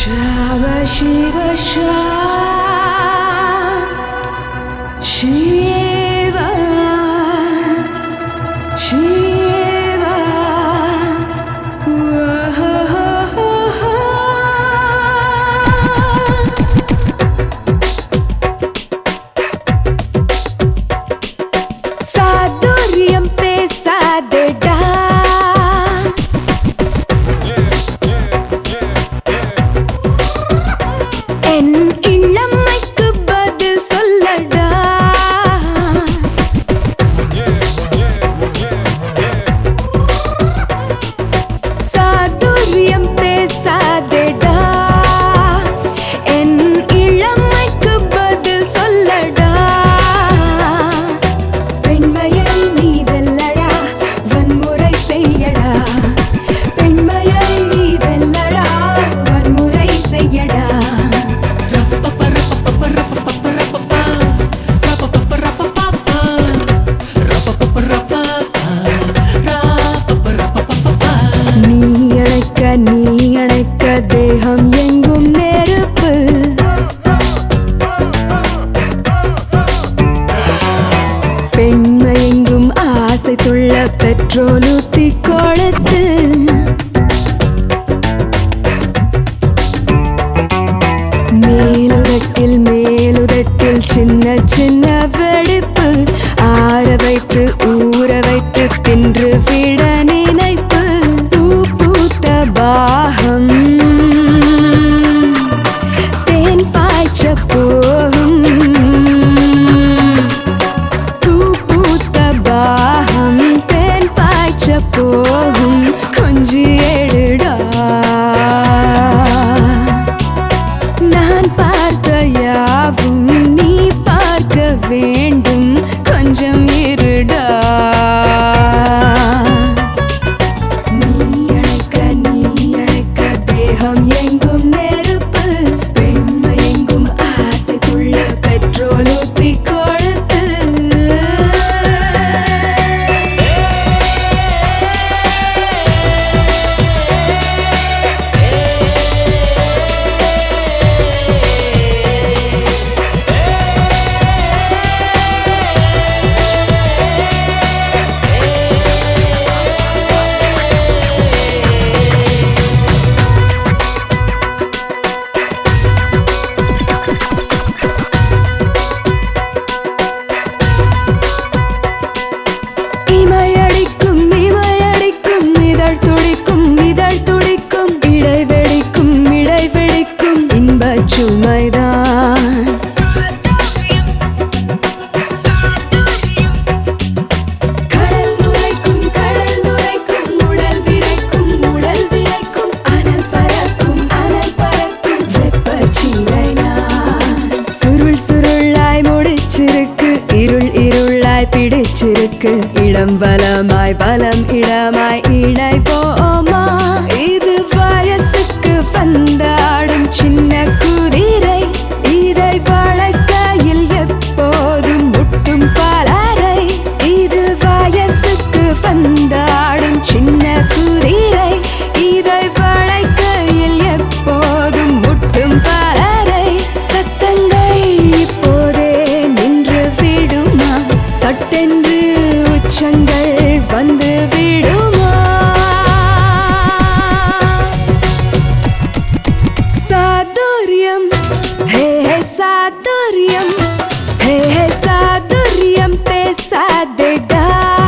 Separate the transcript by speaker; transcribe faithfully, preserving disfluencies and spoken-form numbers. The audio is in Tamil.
Speaker 1: Shiva Shiva Shiva Shiva Saduriyam pesadeda என் இளமைக்கு பதில் சொல்லடா சாதுரியம் பேசாதேடா என் இளமைக்கு பதில் சொல்லடா பெண்மையை நீ வெல்லடா வன்முறை செய்யடா பெண்மையை நீ வெல்லடா வன்முறை செய்யடா நீ அணைக்க தேகம் எங்கும் நெருப்பு பெண்மை எங்கும் ஆசை துள்ள பெட்ரோல் ஊத்தி கொடுத்து மேலுதட்டில் மேலுதட்டில் சின்ன சின்ன வெடிப்பு ஆற வைத்து ஊற வைத்து தின்று விட நினைப்பு பாகம் தேன் பாய்ச்ச போகும் பூ பூத்த பாகம் தேன் பாய்ச்ச போகும் கொஞ்சி எடுடா நான் பார்த்த யாவும் நீ பார்க்க வேண்டும் கொஞ்சம் இருடா எங்கும் நெருப்பு பெண்மை எங்கும் ஆசை துள்ள பெட்ரோல் ஊத்தி கொடுத்து சுமைதான் கடல் நுரைக்கும் கடல் நுரைக்கும் உடல் விரைக்கும் உடல் விரைக்கும் அனல் பறக்கும் அனல் பறக்கும் வெப்பச்சீலைதான் சுருள் சுருளாய் முடிச்சிருக்கு இருள் இருளாய் பிடிச்சிருக்கு இடம் பலமாய் பலம் இடமாய் இணை போமா இது வயசுக்கு வந்தாடும் சின்ன குதிரை இதை வளர்க்கையில் எப்போதும் முட்டும் பலரை இது வயசுக்கு வந்தாடும் சின்ன குதிரை இதை வளர்க்கையில் எப்போதும் முட்டும் பலரை சத்தங்கள் இப்போதே நின்று விடுமா சட்டென்று உச்சங்கள் வந்து விடுமா சாதுரியம் ஹே ஹே சாதுரியம் ஹே ஹே சாதுரியம் பேசாதேடா